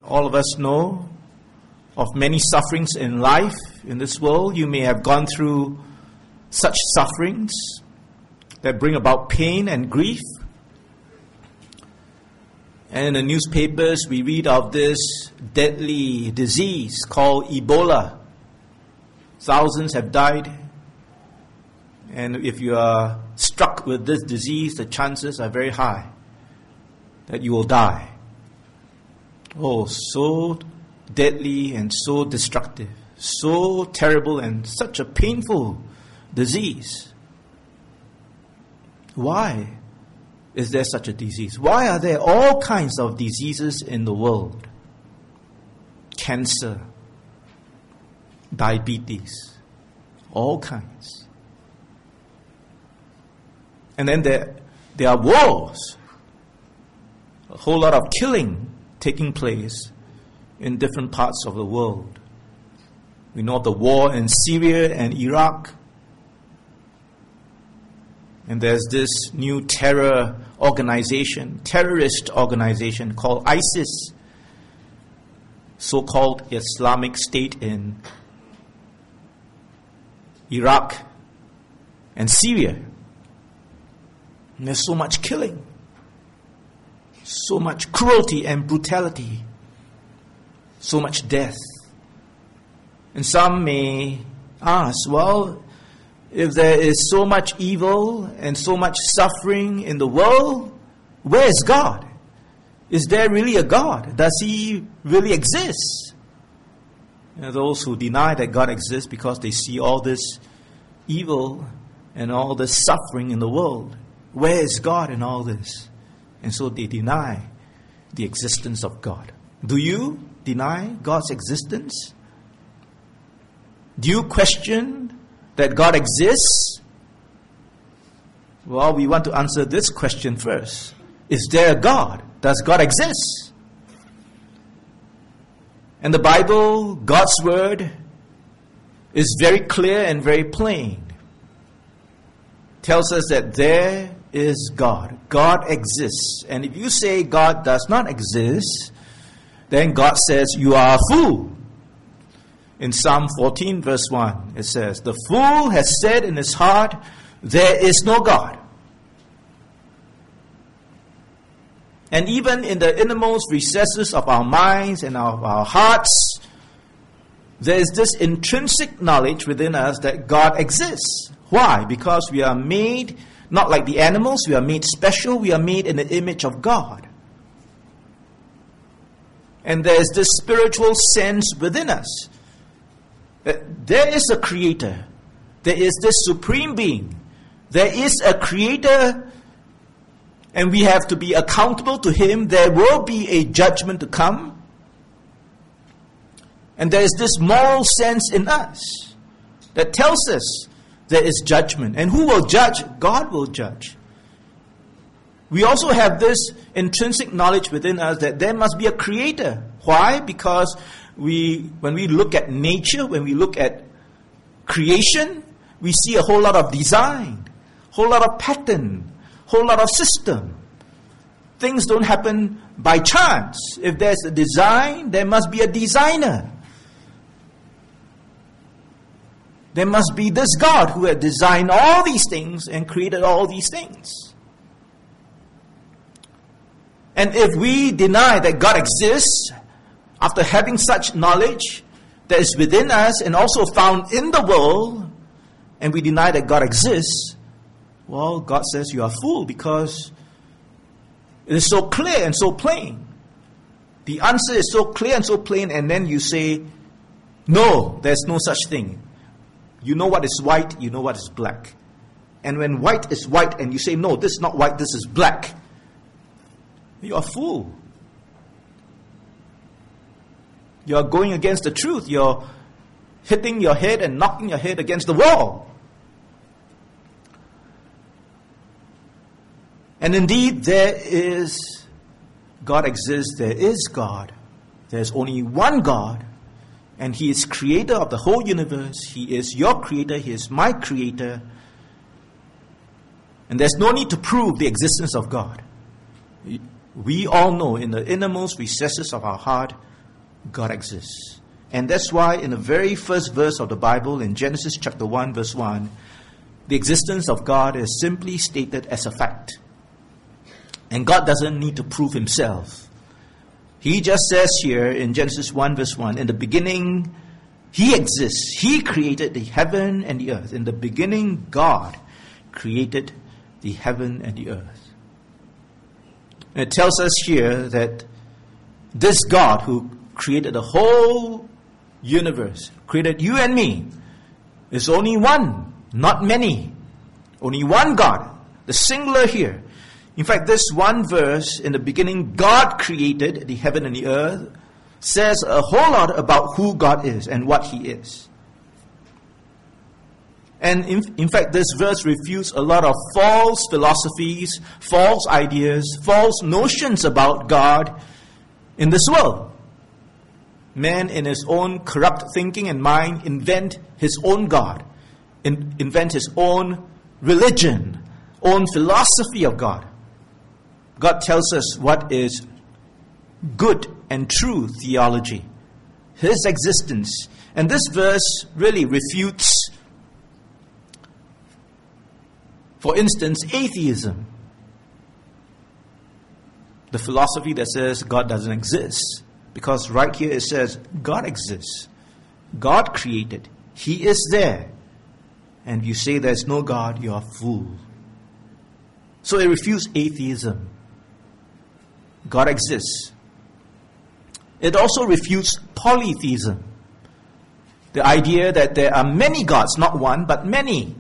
All of us know of many sufferings in life, in this world. You may have gone through such sufferings that bring about pain and grief. And in the newspapers, we read of this deadly disease called Ebola. Thousands have died. And if you are struck with this disease, the chances are very high that you will die. Oh, so deadly and so destructive, so terrible and such a painful disease. Why is there such a disease? Why are there all kinds of diseases in the world? Cancer, diabetes, all kinds. And then there are wars, a whole lot of killing taking place in different parts of the world. We know of the war in Syria and Iraq. And there's this new terrorist organization called ISIS, so-called Islamic State in Iraq and Syria. And there's so much killing, so much cruelty and brutality, so much death. And some may ask, well, if there is so much evil and so much suffering in the world, where is God? Is there really a God? Does He really exist? Those who deny that God exists because they see all this evil and all this suffering in the world. Where is God in all this? And so they deny the existence of God. Do you deny God's existence? Do you question that God exists? Well, we want to answer this question first. Is there a God? Does God exist? And the Bible, God's Word, is very clear and very plain. Tells us that there is God. God exists. And if you say God does not exist, then God says you are a fool. In Psalm 14 verse 1, it says, "The fool has said in his heart, there is no God." And even in the innermost recesses of our minds and of our hearts, there is this intrinsic knowledge within us that God exists. Why? Because we are made, not like the animals, we are made special, we are made in the image of God. And there is this spiritual sense within us. There is a creator. There is this supreme being. There is a creator, and we have to be accountable to Him. There will be a judgment to come. And there is this moral sense in us that tells us there is judgment. And who will judge? God will judge. We also have this intrinsic knowledge within us that there must be a creator. Why? Because when we look at nature, when we look at creation, we see a whole lot of design, whole lot of pattern, whole lot of system. Things don't happen by chance. If there's a design, there must be a designer. There must be this God who had designed all these things and created all these things. And if we deny that God exists, after having such knowledge that is within us and also found in the world, and we deny that God exists, well, God says you are a fool because it is so clear and so plain. The answer is so clear and so plain, and then you say, no, there's no such thing. You know what is white, you know what is black. And when white is white and you say, no, this is not white, this is black, you are a fool. You are going against the truth. You're hitting your head and knocking your head against the wall. And indeed, God exists, there is God. There's only one God, and He is creator of the whole universe. He is your creator, He is my creator. And there's no need to prove the existence of God. We all know in the innermost recesses of our heart, God exists. And that's why in the very first verse of the Bible, in Genesis chapter 1, verse 1, the existence of God is simply stated as a fact. And God doesn't need to prove himself. He just says here in Genesis 1, verse 1, in the beginning, he exists. He created the heaven and the earth. In the beginning, God created the heaven and the earth. And it tells us here that this God who created the whole universe, created you and me, is only one, not many. Only one God, the singular here. In fact, this one verse, in the beginning, God created the heaven and the earth, says a whole lot about who God is and what he is. And in fact, this verse refutes a lot of false philosophies, false ideas, false notions about God in this world. Man, in his own corrupt thinking and mind, invent his own God, invent his own religion, own philosophy of God. God tells us what is good and true theology, his existence. And this verse really refutes, for instance, atheism. The philosophy that says God doesn't exist. Because right here it says God exists. God created. He is there. And you say there's no God, you're a fool. So it refutes atheism. God exists. It also refutes polytheism. The idea that there are many gods, not one, but many.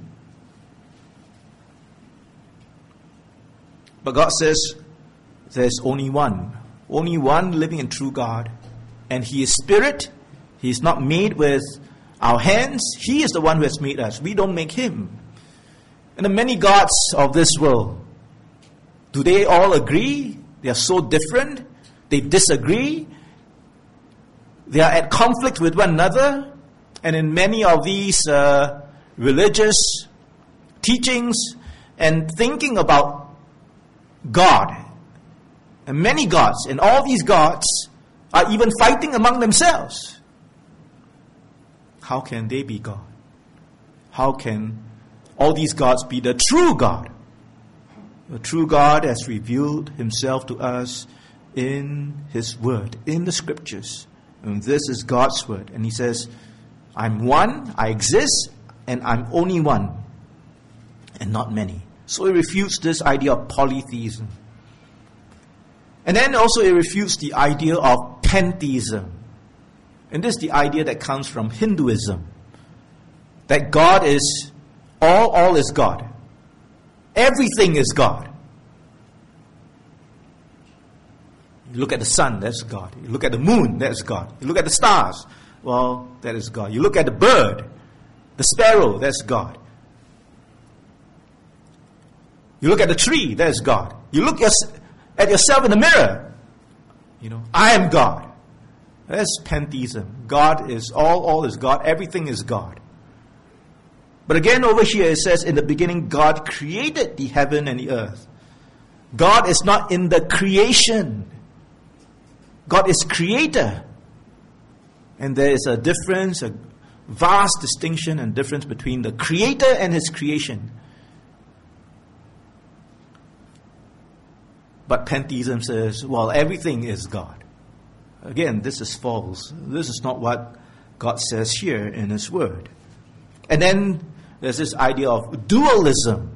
But God says there's only one living and true God. And he is spirit. He is not made with our hands. He is the one who has made us. We don't make him. And the many gods of this world, do they all agree? They are so different. They disagree. They are at conflict with one another. And in many of these religious teachings and thinking about God, and many gods, and all these gods are even fighting among themselves. How can they be God? How can all these gods be the true God? The true God has revealed himself to us in his word, in the scriptures. And this is God's word. And he says, I'm one, I exist, and I'm only one, and not many. So it refutes this idea of polytheism. And then also it refutes the idea of pantheism. And this is the idea that comes from Hinduism. That God is, all is God. Everything is God. You look at the sun, that's God. You look at the moon, that's God. You look at the stars, well, that is God. You look at the bird, the sparrow, that's God. You look at the tree, that's God. You look at yourself in the mirror, I am God. That's pantheism. God is all is God, everything is God. But again over here it says, in the beginning God created the heaven and the earth. God is not in the creation. God is creator. And there is a difference, a vast distinction and difference between the creator and his creation. But pantheism says, well, everything is God. Again, this is false. This is not what God says here in his word. And then there's this idea of dualism.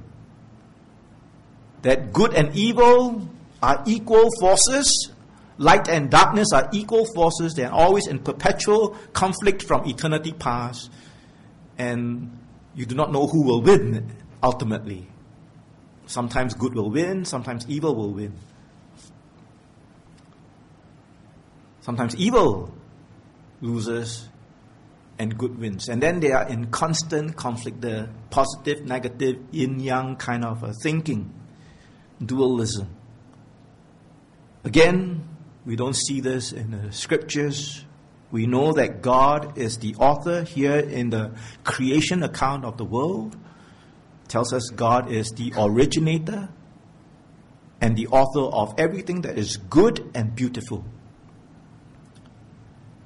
That good and evil are equal forces. Light and darkness are equal forces. They are always in perpetual conflict from eternity past. And you do not know who will win ultimately. Sometimes good will win, sometimes evil will win. Sometimes evil loses and good wins. And then they are in constant conflict, the positive, negative, yin-yang kind of thinking. Dualism. Again, we don't see this in the scriptures. We know that God is the author here in the creation account of the world. Tells us God is the originator and the author of everything that is good and beautiful.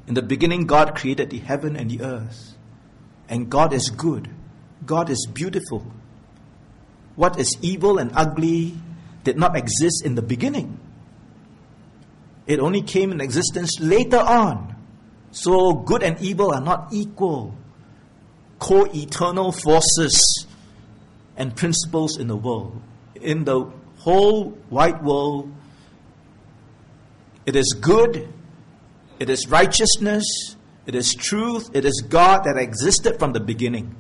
In the beginning, God created the heaven and the earth. And God is good. God is beautiful. What is evil and ugly did not exist in the beginning. It only came in existence later on. So good and evil are not equal, co-eternal forces and principles in the world. In the whole wide world, it is good, it is righteousness, it is truth, it is God that existed from the beginning.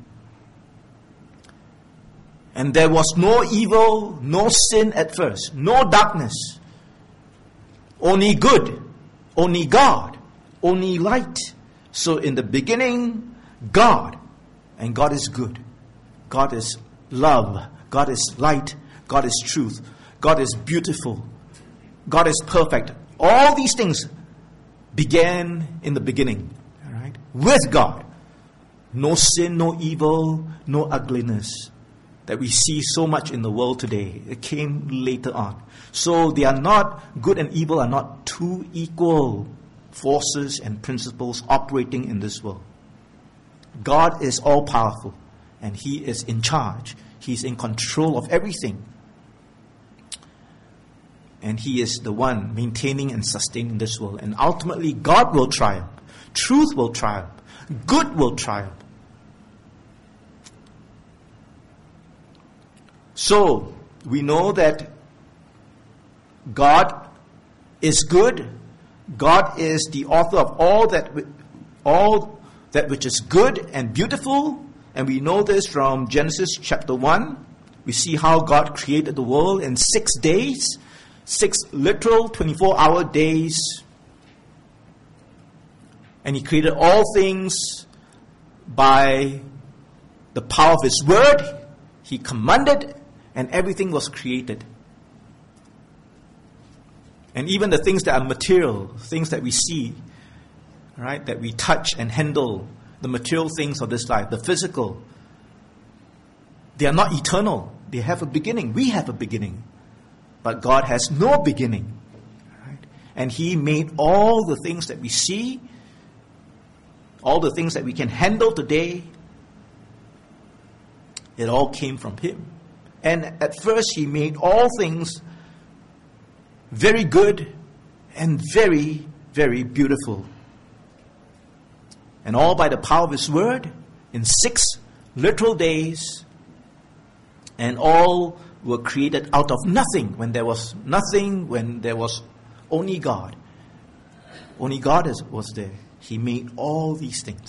And there was no evil, no sin at first, no darkness. Only good, only God, only light. So in the beginning, God, and God is good. God is love, God is light, God is truth, God is beautiful, God is perfect. All these things began in the beginning, all right? With God. No sin, no evil, no ugliness that we see so much in the world today. It came later on. So they are not, good and evil are not two equal forces and principles operating in this world. God is all powerful and He is in charge. He's in control of everything. And He is the one maintaining and sustaining this world. And ultimately God will triumph. Truth will triumph. Good will triumph. So, we know that God is good. God is the author of all that which is good and beautiful. And we know this from Genesis chapter 1. We see how God created the world in 6 days. 6 literal 24-hour days. And He created all things by the power of His word. He commanded, and everything was created. And even the things that are material, things that we see, right, that we touch and handle, the material things of this life, the physical, they are not eternal. They have a beginning. We have a beginning. But God has no beginning. Right? And He made all the things that we see, all the things that we can handle today, it all came from Him. And at first He made all things very good and very, very beautiful. And all by the power of His word in 6 literal days. And all were created out of nothing, when there was nothing, when there was only God. Only God was there. He made all these things.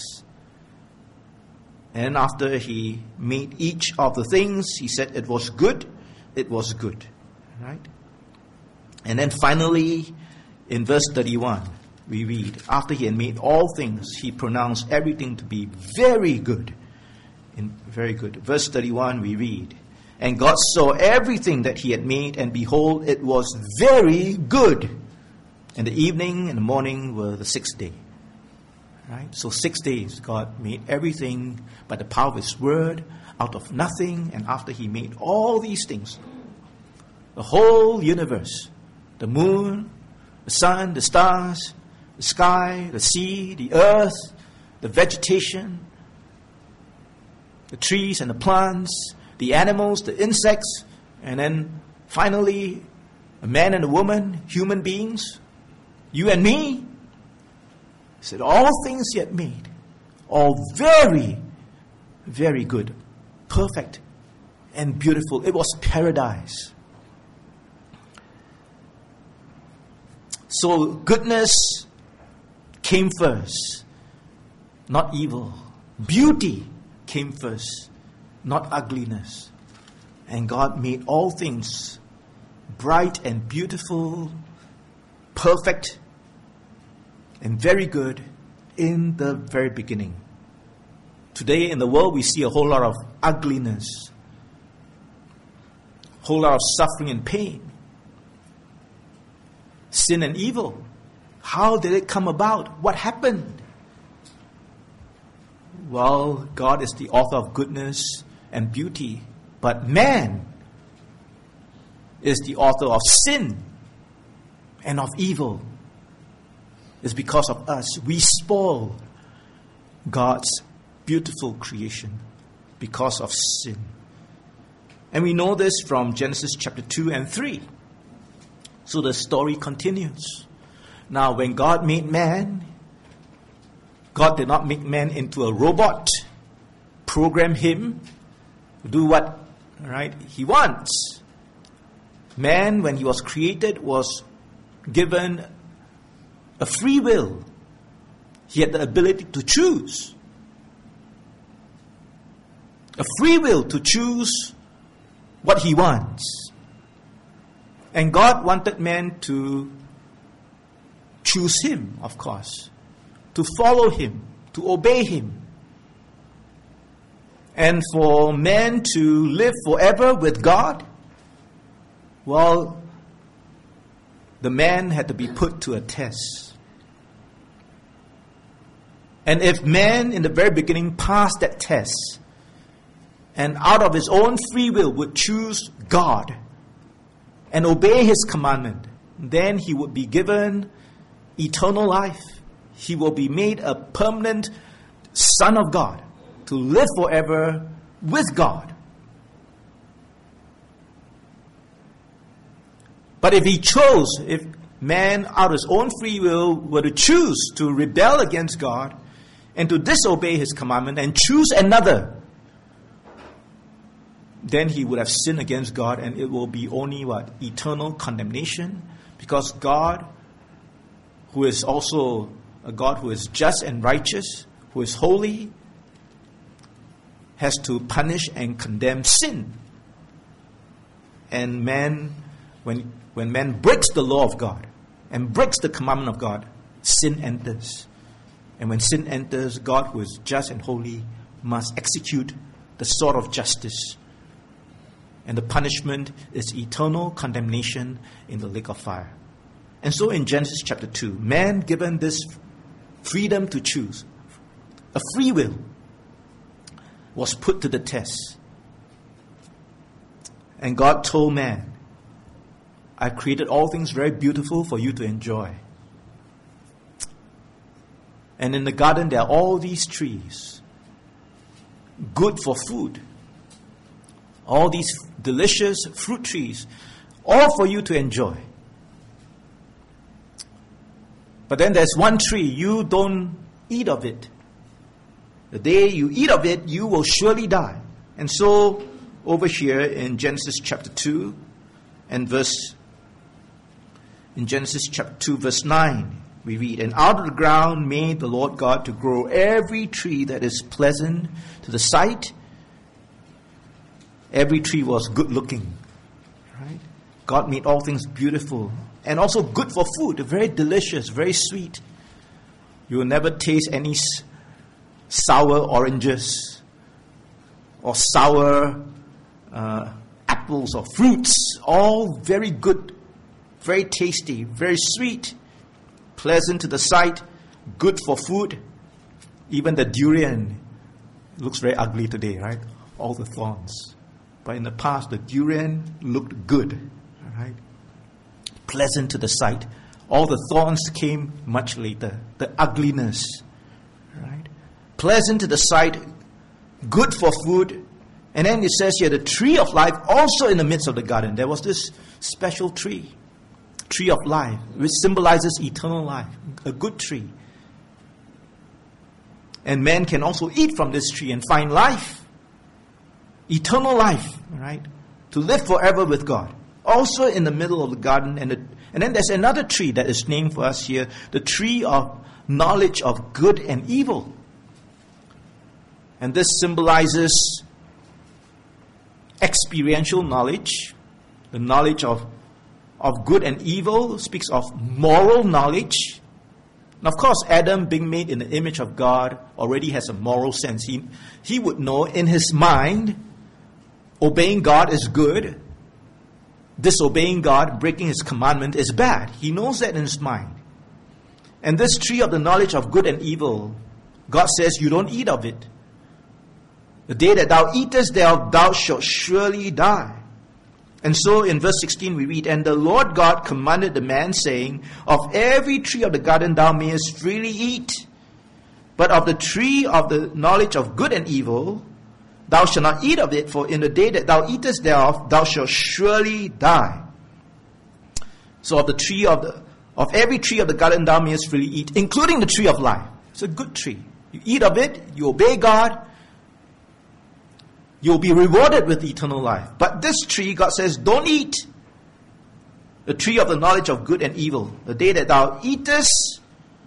And after He made each of the things, He said it was good. It was good. Right? And then finally, in verse 31, we read, after He had made all things, He pronounced everything to be very good. Very good. Verse 31, we read, and God saw everything that He had made, and behold, it was very good. And the evening and the morning were the 6th day. Right? So 6 days God made everything by the power of His word, out of nothing. And after He made all these things, the whole universe, the moon, the sun, the stars, the sky, the sea, the earth, the vegetation, the trees and the plants, the animals, the insects, and then finally a man and a woman, human beings, you and me. He said, all things He had made, all very, very good, perfect, and beautiful. It was paradise. So goodness came first, not evil. Beauty came first, not ugliness. And God made all things bright and beautiful, perfect, and very good in the very beginning. Today in the world we see a whole lot of ugliness, a whole lot of suffering and pain, sin and evil. How did it come about? What happened? Well, God is the author of goodness and beauty, but man is the author of sin and of evil. It's because of us. We spoil God's beautiful creation because of sin. And we know this from Genesis chapter 2 and 3. So the story continues. Now, when God made man, God did not make man into a robot, program him to do what he wants. Man, when he was created, was given a free will. He had the ability to choose. A free will to choose what he wants. And God wanted man to choose him, of course, to follow him, to obey him. And for man to live forever with God, well, the man had to be put to a test. And if man in the very beginning passed that test, and out of his own free will would choose God and obey his commandment, then he would be given eternal life. He will be made a permanent son of God to live forever with God. But if man out of his own free will were to choose to rebel against God and to disobey his commandment and choose another, then he would have sinned against God, and it will be only eternal condemnation, because God, who is also a God who is just and righteous, who is holy, has to punish and condemn sin. And man, when man breaks the law of God and breaks the commandment of God, sin enters. And when sin enters, God, who is just and holy, must execute the sword of justice. And the punishment is eternal condemnation in the lake of fire. And so in Genesis chapter 2, man given this freedom to choose, a free will, was put to the test. And God told man, I created all things very beautiful for you to enjoy. And in the garden there are all these trees, good for food. All these delicious fruit trees, all for you to enjoy. But then there's one tree, you don't eat of it. The day you eat of it, you will surely die. And so, over here in Genesis chapter 2, in Genesis chapter 2, verse 9, we read, And out of the ground made the Lord God to grow every tree that is pleasant to the sight. Every tree was good looking. Right? God made all things beautiful and also good for food, very delicious, very sweet. You will never taste any sour oranges or sour apples or fruits. All very good, very tasty, very sweet, pleasant to the sight, good for food. Even the durian looks very ugly today, right? All the thorns. But in the past, the durian looked good, right? Pleasant to the sight. All the thorns came much later. The ugliness, right? Pleasant to the sight, good for food. And then it says here, the tree of life also in the midst of the garden. There was this special tree of life, which symbolizes eternal life, a good tree. And man can also eat from this tree and find life. Eternal life, right? To live forever with God. Also in the middle of the garden. And then there's another tree that is named for us here. The tree of knowledge of good and evil. And this symbolizes experiential knowledge. The knowledge of good and evil speaks of moral knowledge. And of course, Adam, being made in the image of God, already has a moral sense. He would know in his mind, obeying God is good. Disobeying God, breaking His commandment is bad. He knows that in his mind. And this tree of the knowledge of good and evil, God says, you don't eat of it. The day that thou eatest thereof, thou shalt surely die. And so in verse 16 we read, "And the Lord God commanded the man, saying, Of every tree of the garden thou mayest freely eat, but of the tree of the knowledge of good and evil thou shalt not eat of it, for in the day that thou eatest thereof thou shalt surely die." So of every tree of the garden thou mayest freely eat, including the tree of life. It's a good tree. You eat of it, you obey God, you'll be rewarded with eternal life. But this tree, God says, don't eat. The tree of the knowledge of good and evil. The day that thou eatest,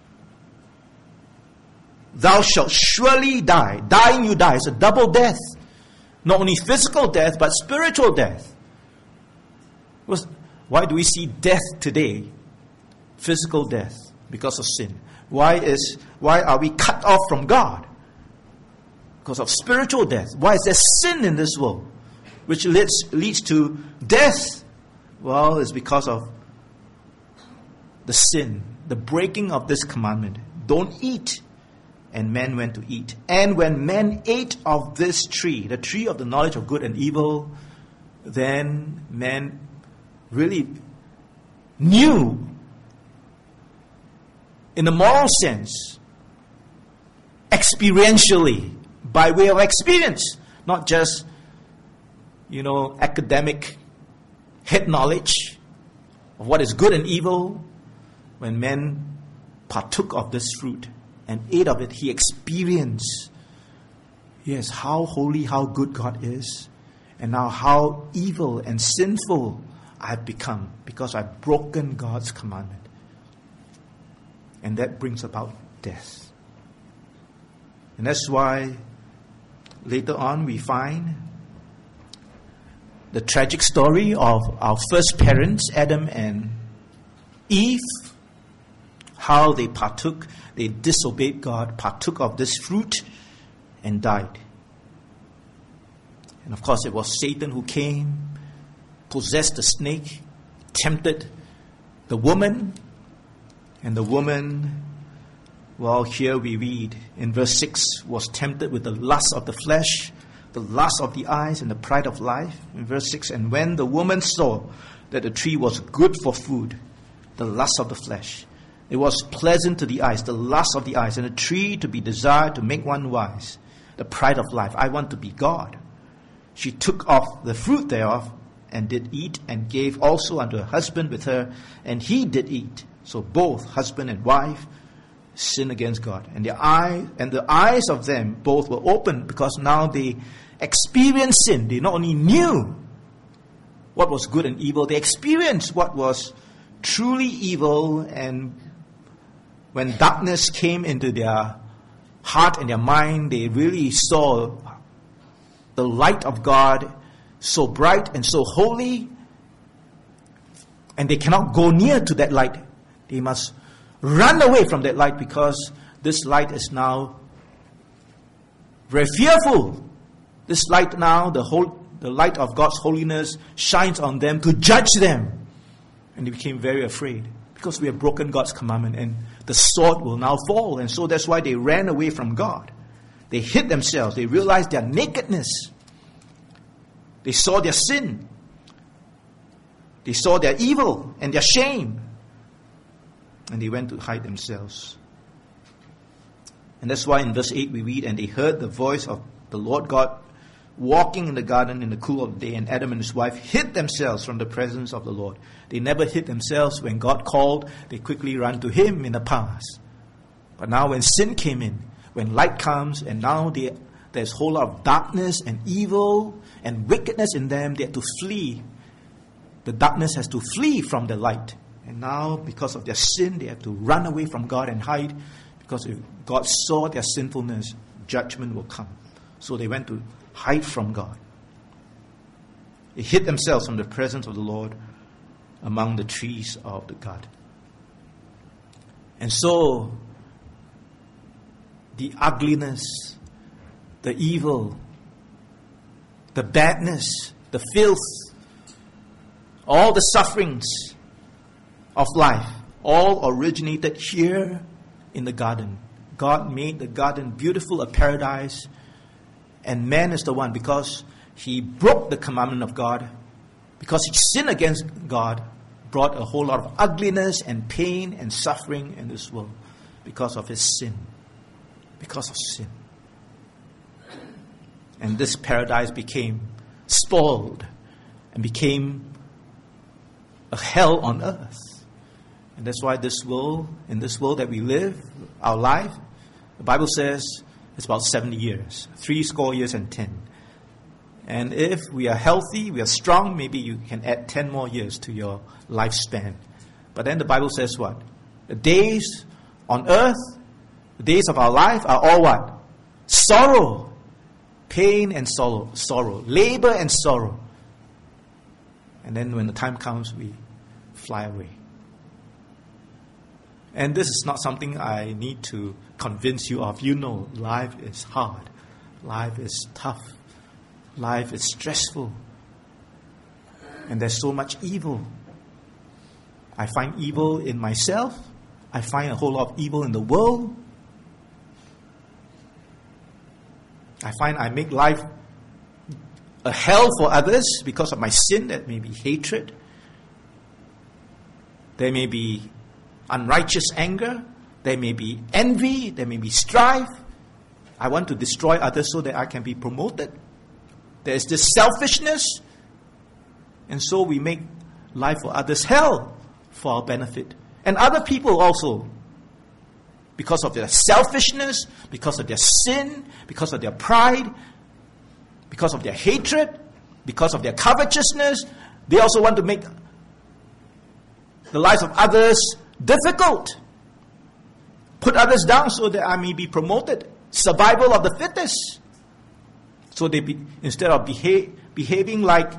thou shalt surely die. Dying, you die. It's a double death. Not only physical death, but spiritual death. Why do we see death today? Physical death, because of sin. Why are we cut off from God? Because of spiritual death. Why is there sin in this world, which leads to death? Well, it's because of the sin, the breaking of this commandment. Don't eat. And men went to eat. And when men ate of this tree, the tree of the knowledge of good and evil, then men really knew, in the moral sense, experientially, by way of experience, not just, academic head knowledge of what is good and evil. When men partook of this fruit and ate of it, he experienced, yes, how holy, how good God is, and now how evil and sinful I've become because I've broken God's commandment. And that brings about death. And that's why later on we find the tragic story of our first parents, Adam and Eve, how they disobeyed God, partook of this fruit and died. And of course it was Satan who came, possessed the snake, tempted the woman, and the woman, well, here we read in verse 6, was tempted with the lust of the flesh, the lust of the eyes, and the pride of life. In verse 6, "And when the woman saw that the tree was good for food," the lust of the flesh, "it was pleasant to the eyes," the lust of the eyes, "and a tree to be desired to make one wise," the pride of life, "I want to be God. She took off the fruit thereof, and did eat, and gave also unto her husband with her, and he did eat." So both husband and wife sin against God. And the eyes of them both were opened, because now they experienced sin. They not only knew what was good and evil, they experienced what was truly evil. And when darkness came into their heart and their mind, they really saw the light of God so bright and so holy, and they cannot go near to that light. They must run away from that light, because this light is now very fearful. This light now, the light of God's holiness, shines on them to judge them. And they became very afraid, because we have broken God's commandment, and the sword will now fall. And so that's why they ran away from God. They hid themselves. They realized their nakedness. They saw their sin. They saw their evil and their shame. And they went to hide themselves. And that's why in verse 8 we read, "And they heard the voice of the Lord God walking in the garden in the cool of the day, and Adam and his wife hid themselves from the presence of the Lord." They never hid themselves. When God called, they quickly ran to Him in the past. But now when sin came in, when light comes, and now there's a whole lot of darkness and evil and wickedness in them, they have to flee. The darkness has to flee from the light. And now, because of their sin, they have to run away from God and hide. Because if God saw their sinfulness, judgment will come. So they went to hide from God. They hid themselves from the presence of the Lord among the trees of the garden. And so, the ugliness, the evil, the badness, the filth, all the sufferings of life, all originated here in the garden. God made the garden beautiful, a paradise, and man is the one, because he broke the commandment of God, Because each sin against God brought a whole lot of ugliness and pain and suffering in this world because of his sin. Because of sin. And this paradise became spoiled and became a hell on earth. And that's why in this world that we live, our life, the Bible says it's about 70 years, 70 years and 10. And if we are healthy, we are strong, maybe you can add 10 more years to your lifespan. But then the Bible says what? The days on earth, the days of our life are all what? Sorrow, pain and sorrow, labor and sorrow. And then when the time comes, we fly away. And this is not something I need to convince you of. You know, life is hard. Life is tough. Life is stressful. And there's so much evil. I find evil in myself. I find a whole lot of evil in the world. I find I make life a hell for others because of my sin. That may be hatred. There may be unrighteous anger. There may be envy. There may be strife. I want to destroy others so that I can be promoted. There is this selfishness. And so we make life for others hell for our benefit. And other people also. Because of their selfishness, because of their sin, because of their pride, because of their hatred, because of their covetousness, they also want to make the lives of others difficult. Put others down so that I may be promoted. Survival of the fittest. So instead of behaving like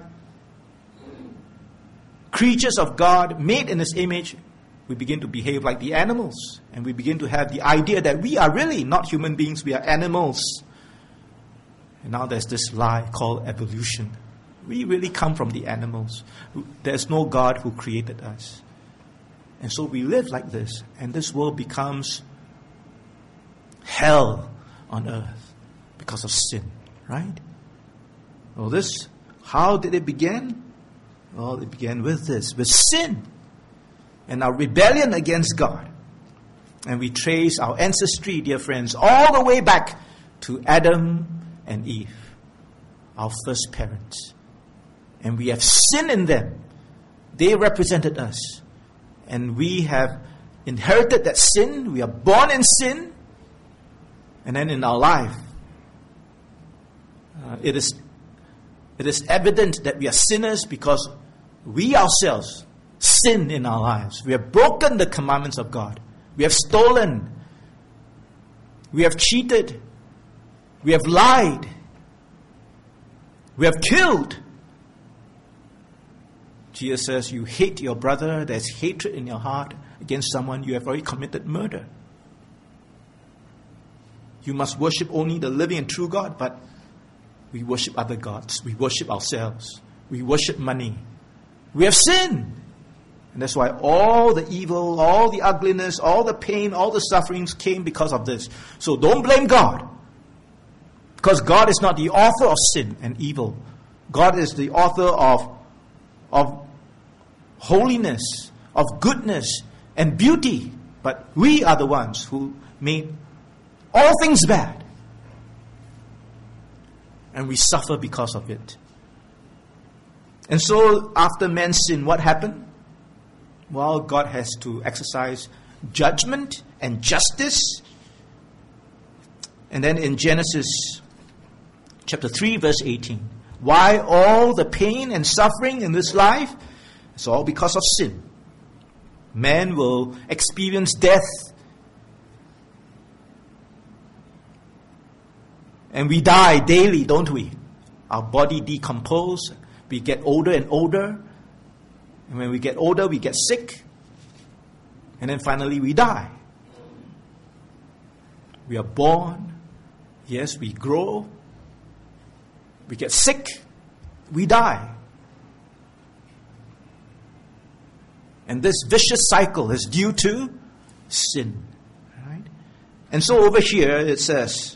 creatures of God made in His image, we begin to behave like the animals. And we begin to have the idea that we are really not human beings, we are animals. And now there's this lie called evolution. We really come from the animals. There's no God who created us. And so we live like this. And this world becomes hell on earth because of sin. Right? Well, how did it begin? Well, it began with sin. And our rebellion against God. And we trace our ancestry, dear friends, all the way back to Adam and Eve, our first parents. And we have sin in them. They represented us. And we have inherited that sin. We are born in sin. And then in our life, it is evident that we are sinners because we ourselves sin in our lives. We have broken the commandments of God. We have stolen. We have cheated. We have lied. We have killed. Jesus says, you hate your brother, there's hatred in your heart against someone, you have already committed murder. You must worship only the living and true God, but we worship other gods. We worship ourselves. We worship money. We have sinned. And that's why all the evil, all the ugliness, all the pain, all the sufferings came because of this. So don't blame God. Because God is not the author of sin and evil. God is the author of holiness, of goodness and beauty. But we are the ones who made all things bad. And we suffer because of it. And so after man's sin, what happened? Well, God has to exercise judgment and justice. And then in Genesis chapter 3 verse 18, why all the pain and suffering in this life? It's all because of sin. Man will experience death. And we die daily, don't we? Our body decomposes. We get older and older. And when we get older, we get sick. And then finally we die. We are born. Yes, we grow. We get sick. We die. And this vicious cycle is due to sin. Right? And so over here it says,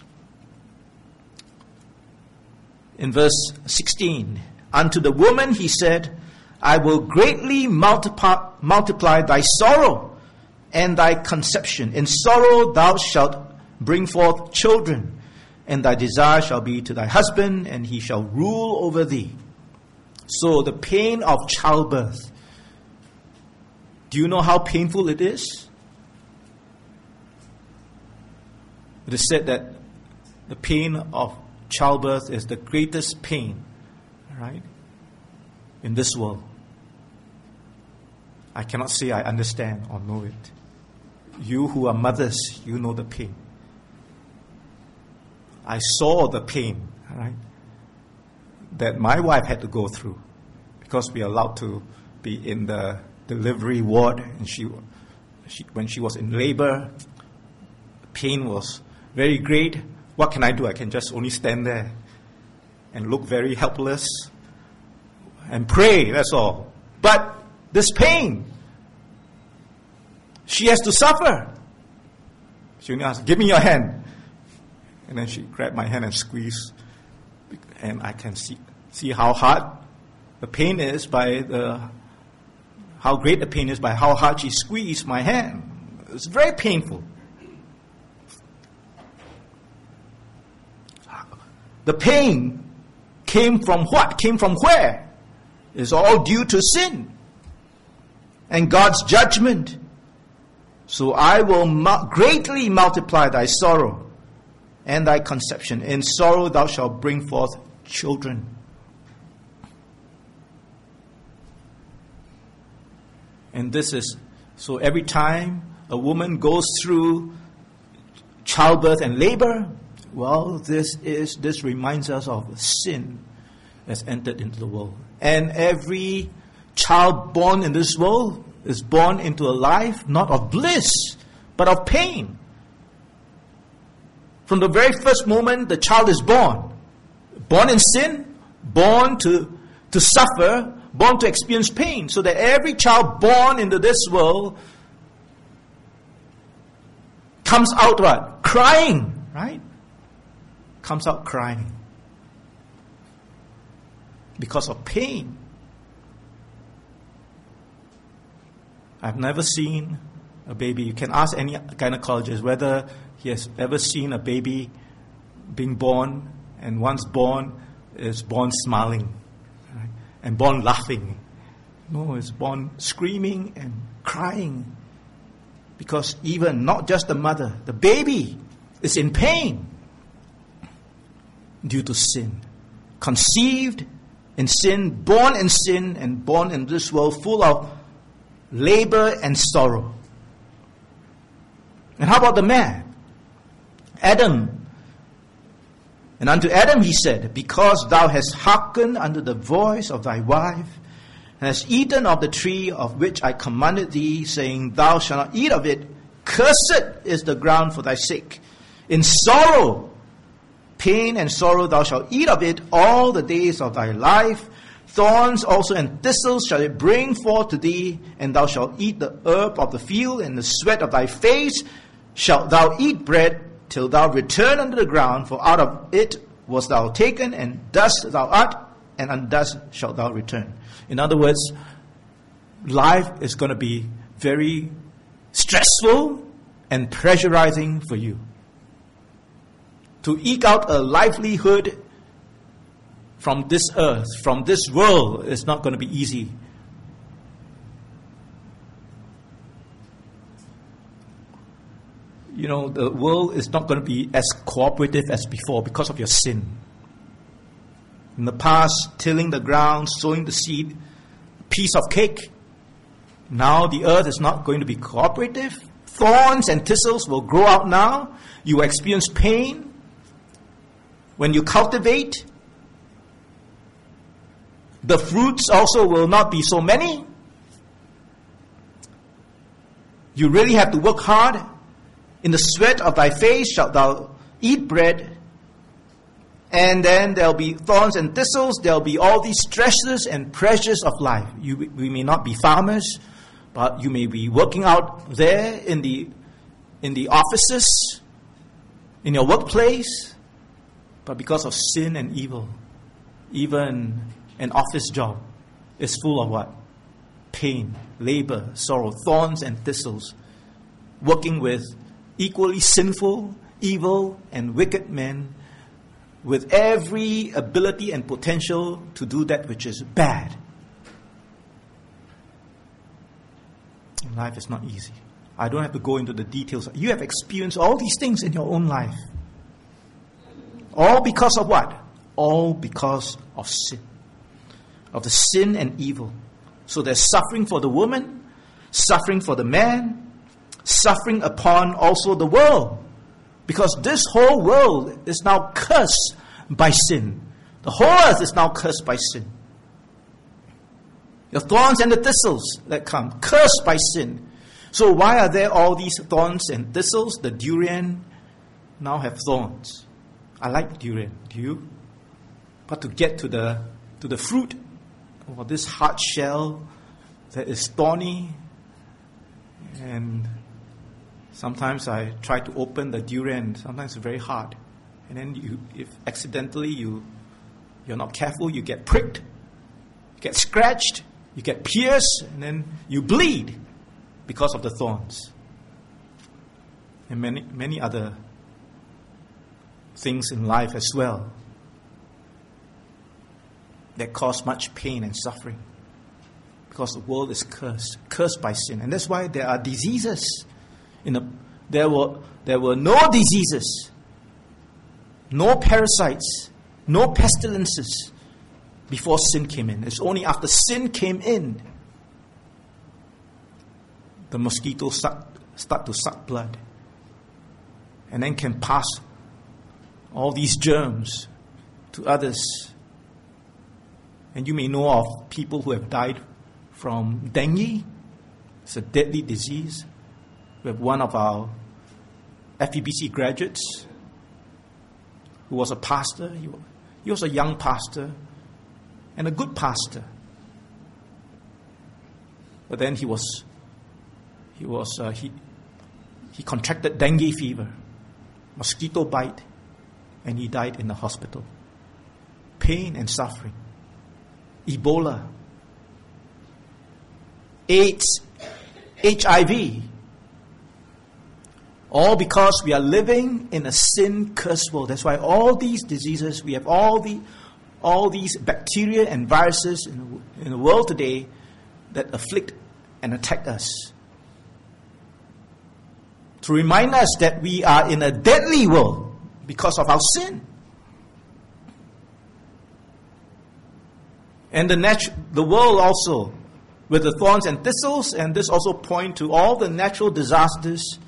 in verse 16, unto the woman he said, I will greatly multiply thy sorrow and thy conception. In sorrow thou shalt bring forth children, and thy desire shall be to thy husband, and he shall rule over thee. So the pain of childbirth. Do you know how painful it is? It is said that the pain of childbirth is the greatest pain, right, in this world. I cannot say I understand or know it. You who are mothers, you know the pain. I saw the pain, right, that my wife had to go through because we are allowed to be in the delivery ward, and she when she was in labor, pain was very great. What can I do? I can just only stand there and look very helpless and pray, that's all. But this pain, she has to suffer. She only asks, give me your hand. And then she grabbed my hand and squeezed. And I can see how hard the pain is how great the pain is by how hard she squeezed my hand. It's very painful. The pain came from what? Came from where? It's all due to sin and God's judgment. So I will greatly multiply thy sorrow and thy conception. In sorrow thou shalt bring forth children. And this is, so every time a woman goes through childbirth and labor, well, this reminds us of sin that's entered into the world. And every child born in this world is born into a life not of bliss, but of pain. From the very first moment the child is born in sin, born to suffer, born to experience pain. So that every child born into this world comes out what? Crying, right? Comes out crying because of pain. I've never seen a baby. You can ask any gynecologist whether he has ever seen a baby being born, and once born is born smiling, right? And born laughing. No, it's born screaming and crying, because even not just the mother, the baby is in pain due to sin. Conceived in sin, born in sin, and born in this world full of labor and sorrow. And how about the man? Adam. And unto Adam he said, because thou hast hearkened unto the voice of thy wife, and hast eaten of the tree of which I commanded thee, saying, thou shalt not eat of it, cursed is the ground for thy sake. In sorrow, pain and sorrow thou shalt eat of it all the days of thy life. Thorns also and thistles shall it bring forth to thee, and thou shalt eat the herb of the field, and the sweat of thy face shalt thou eat bread, till thou return unto the ground, for out of it wast thou taken, and dust thou art, and unto dust shalt thou return. In other words, life is going to be very stressful and pressurizing for you. To eke out a livelihood from this earth, from this world, is not going to be easy. You know, the world is not going to be as cooperative as before because of your sin. In the past, tilling the ground, sowing the seed, piece of cake. Now the earth is not going to be cooperative. Thorns and thistles will grow out now. You will experience pain when you cultivate. The fruits also will not be so many. You really have to work hard. In the sweat of thy face shalt thou eat bread. And then there'll be thorns and thistles. There'll be all these stresses and pressures of life. We may not be farmers, but you may be working out there in the offices, in your workplace. But because of sin and evil, even an office job is full of what? pain, labor, sorrow, thorns and thistles, working with equally sinful, evil, and wicked men with every ability and potential to do that which is bad. Life is not easy. I don't have to go into the details. You have experienced all these things in your own life. All because of what? All because of sin. Of the sin and evil. So there's suffering for the woman, suffering for the man, suffering upon also the world. Because this whole world is now cursed by sin. The whole earth is now cursed by sin. The thorns and the thistles that come, cursed by sin. So why are there all these thorns and thistles? The durian now have thorns. I like durian. Do you? But to get to the fruit, or this hard shell that is thorny, and sometimes I try to open the durian. Sometimes it's very hard, and then if accidentally you're not careful, you get pricked, you get scratched, you get pierced, and then you bleed because of the thorns, and many other things in life as well that cause much pain and suffering, because the world is cursed by sin. And that's why there are diseases. There were no diseases, no parasites, no pestilences before sin came in. It's only after sin came in the mosquitoes start to suck blood, and then can pass all these germs to others. And you may know of people who have died from dengue. It's a deadly disease. We have one of our FEBC graduates who was a pastor. He was a young pastor and a good pastor. But then he contracted dengue fever, mosquito bite, and he died in the hospital. Pain and suffering. Ebola, AIDS, HIV, all because we are living in a sin-cursed world. That's why all these diseases, we have all these bacteria and viruses in the world today that afflict and attack us. To remind us that we are in a deadly world because of our sin. And the world also, with the thorns and thistles, and this also point to all the natural disasters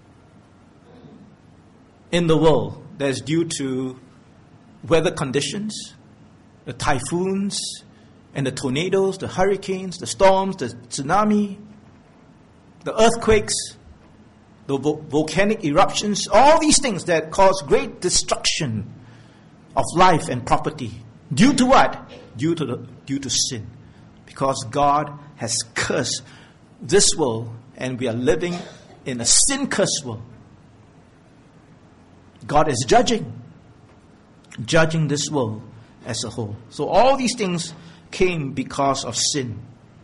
in the world that is due to weather conditions, the typhoons and the tornadoes, the hurricanes, the storms, the tsunami, the earthquakes, the volcanic eruptions, all these things that cause great destruction of life and property. Due to what? Due to sin. Because God has cursed this world, and we are living in a sin-cursed world. God is judging this world as a whole. So all these things came because of sin.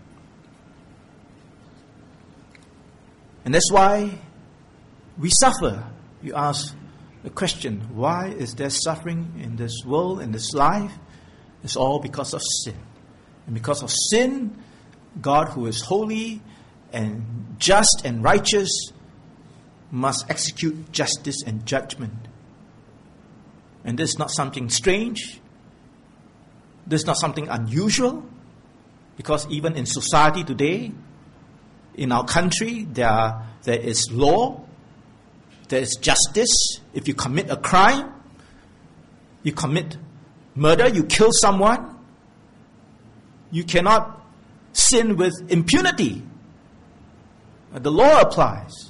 And that's why we suffer. You ask the question, why is there suffering in this world, in this life? It's all because of sin. And because of sin, God, who is holy and just and righteous, must execute justice and judgment. And this is not something strange. This is not something unusual. Because even in society today, in our country, there is law, there is justice. If you commit a crime, you commit murder, you kill someone, you cannot sin with impunity. The law applies.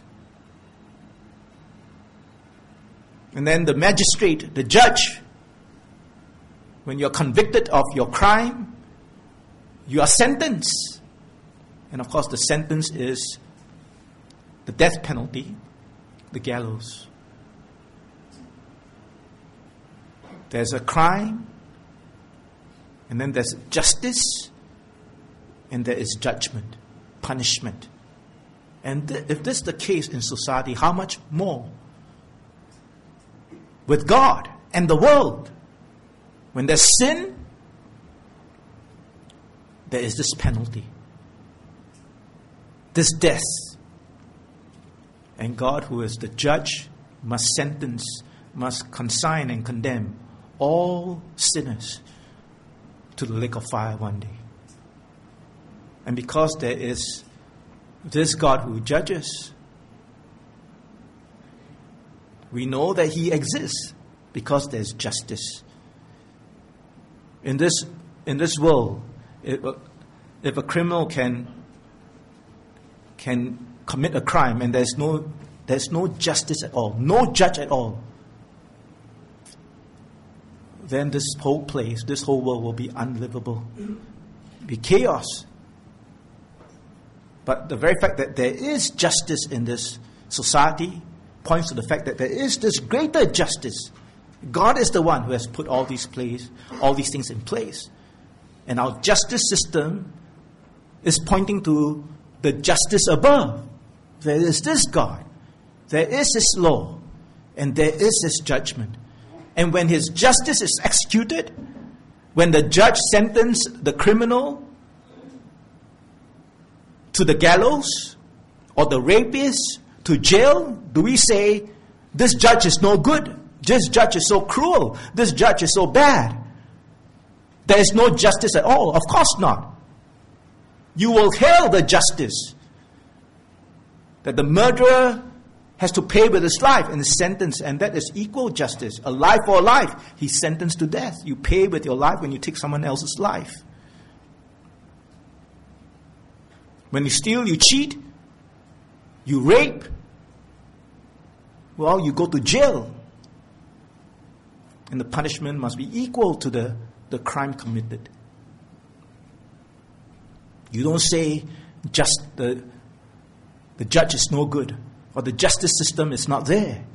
And then the magistrate, the judge, when you're convicted of your crime, you are sentenced. And of course the sentence is the death penalty, the gallows. There's a crime, and then there's justice, and there is judgment. punishment. And if this is the case in society, how much more with God and the world? When there's sin, there is this penalty, this death. And God, who is the judge, must sentence, must consign and condemn all sinners to the lake of fire one day. And because there is this God who judges, we know that He exists because there's justice. In this world, if a criminal can commit a crime and there's no justice at all, no judge at all, then this whole place, this whole world will be unlivable, be chaos. But the very fact that there is justice in this society points to the fact that there is this greater justice. God is the one who has put all these things in place. And our justice system is pointing to the justice above. There is this God, there is His law, and there is His judgment. And when His justice is executed, when the judge sentenced the criminal to the gallows or the rapist to jail, do we say, this judge is no good, this judge is so cruel, this judge is so bad? There is no justice at all. Of course not. You will hail the justice that the murderer has to pay with his life in his sentence, and that is equal justice. A life for a life. He's sentenced to death. You pay with your life when you take someone else's life. When you steal, you cheat, you rape, well, you go to jail. And the punishment must be equal to the crime committed. You don't say just the judge is no good or the justice system is not there.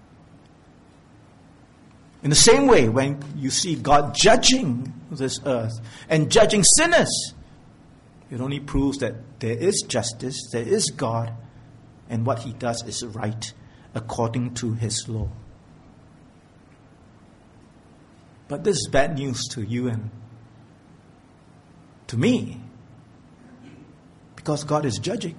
In the same way, when you see God judging this earth and judging sinners, it only proves that there is justice, there is God, and what He does is right according to His law. But this is bad news to you and to me, because God is judging.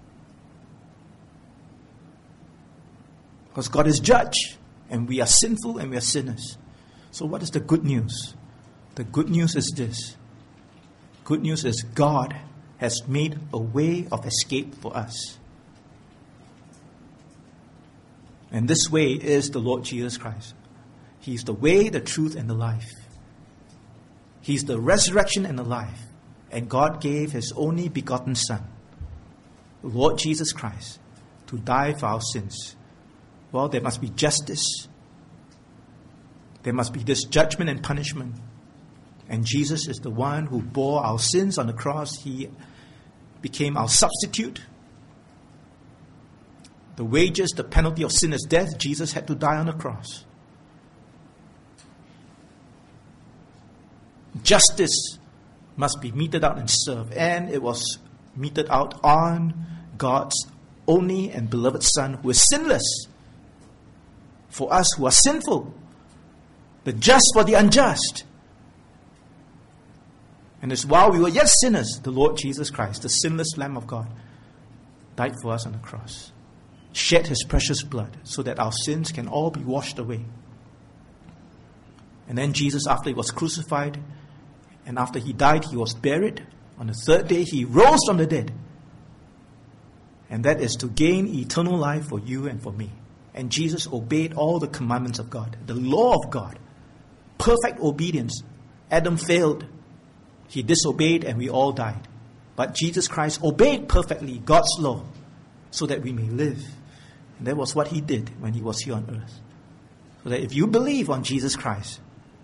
Because God is judge, and we are sinful and we are sinners. So what is the good news? The good news is this. Good news is God has made a way of escape for us. And this way is the Lord Jesus Christ. He's the way, the truth, and the life. He's the resurrection and the life. And God gave His only begotten Son, the Lord Jesus Christ, to die for our sins. Well, there must be justice. There must be this judgment and punishment. And Jesus is the one who bore our sins on the cross. He became our substitute. The wages, the penalty of sin is death. Jesus had to die on the cross. Justice must be meted out and served. And it was meted out on God's only and beloved Son, who is sinless, for us who are sinful, the just for the unjust. And as while we were yet sinners, the Lord Jesus Christ, the sinless Lamb of God, died for us on the cross, shed His precious blood so that our sins can all be washed away. And then Jesus, after He was crucified, and after He died, He was buried. On the third day, He rose from the dead. And that is to gain eternal life for you and for me. And Jesus obeyed all the commandments of God, the law of God. Perfect obedience. Adam failed. He disobeyed and we all died. But Jesus Christ obeyed perfectly God's law so that we may live. And that was what He did when He was here on earth. So that if you believe on Jesus Christ,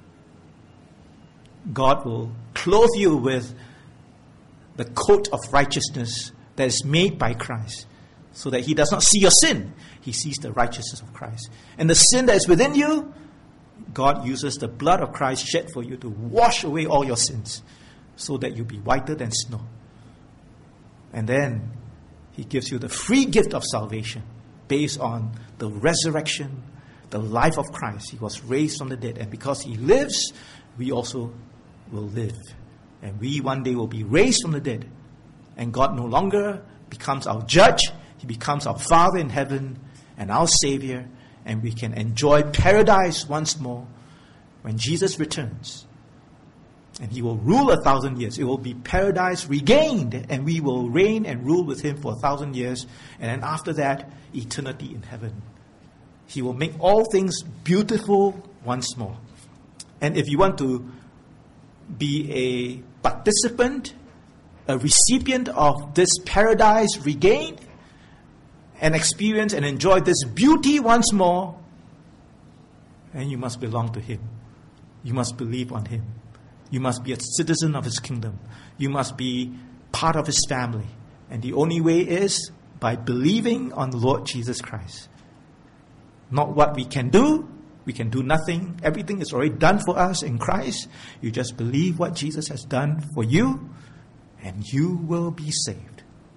God will clothe you with the coat of righteousness that is made by Christ, so that He does not see your sin. He sees the righteousness of Christ. And the sin that is within you, God uses the blood of Christ shed for you to wash away all your sins, so that you'll be whiter than snow. And then He gives you the free gift of salvation based on the resurrection, the life of Christ. He was raised from the dead. And because He lives, we also will live. And we one day will be raised from the dead. And God no longer becomes our judge. He becomes our Father in heaven and our Savior. And we can enjoy paradise once more when Jesus returns. And He will rule 1,000 years. It will be paradise regained. And we will reign and rule with Him for 1,000 years. And then after that, eternity in heaven. He will make all things beautiful once more. And if you want to be a participant, a recipient of this paradise regained, and experience and enjoy this beauty once more, then you must belong to Him. You must believe on Him. You must be a citizen of His kingdom. You must be part of His family. And the only way is by believing on the Lord Jesus Christ. Not what we can do. We can do nothing. Everything is already done for us in Christ. You just believe what Jesus has done for you, and you will be saved.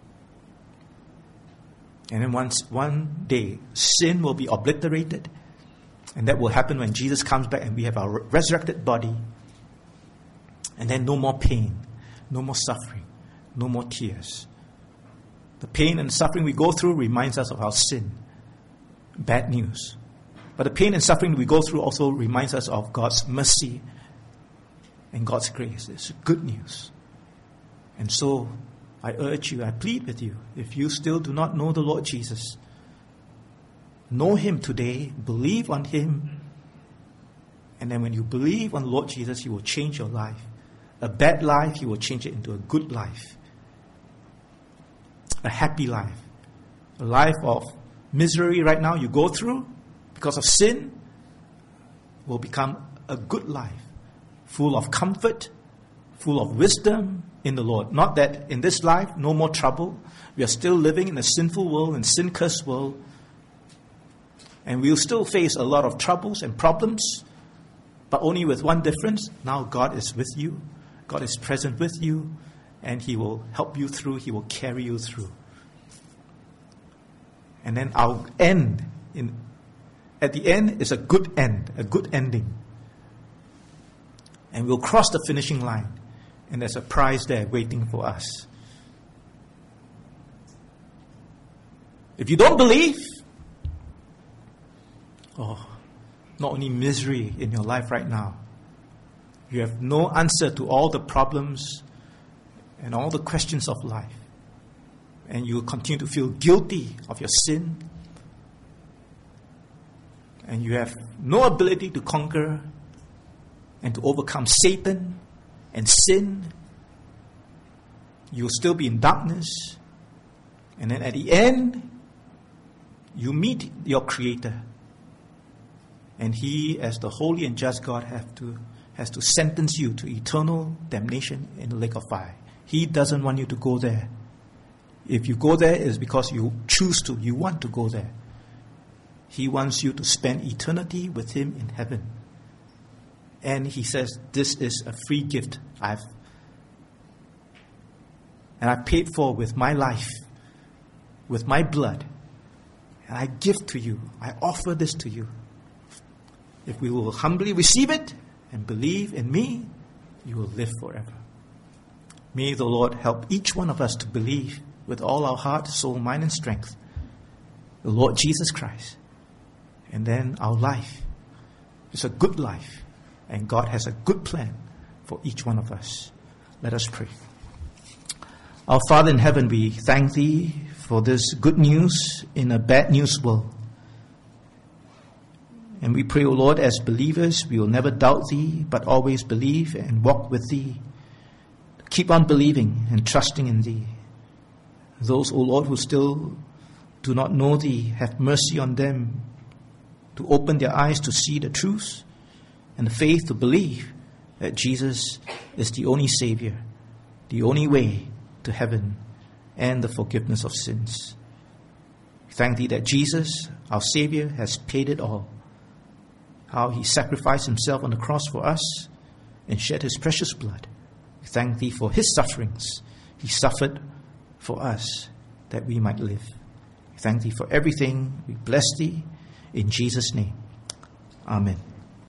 And then one day, sin will be obliterated. And that will happen when Jesus comes back and we have our resurrected body. And then no more pain, no more suffering, no more tears. The pain and suffering we go through reminds us of our sin. Bad news. But the pain and suffering we go through also reminds us of God's mercy and God's grace. It's good news. And so, I urge you, I plead with you, if you still do not know the Lord Jesus, know Him today, believe on Him, and then when you believe on the Lord Jesus, He will change your life. A bad life, He will change it into a good life. A happy life. A life of misery right now you go through because of sin will become a good life, full of comfort, full of wisdom in the Lord. Not that in this life, no more trouble. We are still living in a sinful world, in a sin-cursed world. And we'll still face a lot of troubles and problems, but only with one difference. Now God is with you. God is present with you, and He will help you through. He will carry you through. And then our end, at the end is a good end, a good ending. And we'll cross the finishing line. And there's a prize there waiting for us. If you don't believe, not only misery in your life right now, you have no answer to all the problems and all the questions of life. And you will continue to feel guilty of your sin. And you have no ability to conquer and to overcome Satan and sin. You will still be in darkness. And then at the end, you meet your Creator. And He, as the holy and just God, has to sentence you to eternal damnation in the lake of fire. He doesn't want you to go there. If you go there, it's because you choose to, you want to go there. He wants you to spend eternity with Him in heaven. And He says, this is a free gift I paid for with my life, with my blood. And I give to you. I offer this to you. If we will humbly receive it and believe in me, you will live forever. May the Lord help each one of us to believe with all our heart, soul, mind, and strength, the Lord Jesus Christ. And then our life is a good life. And God has a good plan for each one of us. Let us pray. Our Father in heaven, we thank Thee for this good news in a bad news world. And we pray, O Lord, as believers, we will never doubt Thee, but always believe and walk with Thee. Keep on believing and trusting in Thee. Those, O Lord, who still do not know Thee, have mercy on them to open their eyes to see the truth and the faith to believe that Jesus is the only Savior, the only way to heaven and the forgiveness of sins. Thank Thee that Jesus, our Savior, has paid it all. How He sacrificed Himself on the cross for us and shed His precious blood. Thank Thee for His sufferings. He suffered for us that we might live. Thank thee for everything. We bless thee in Jesus' name. Amen.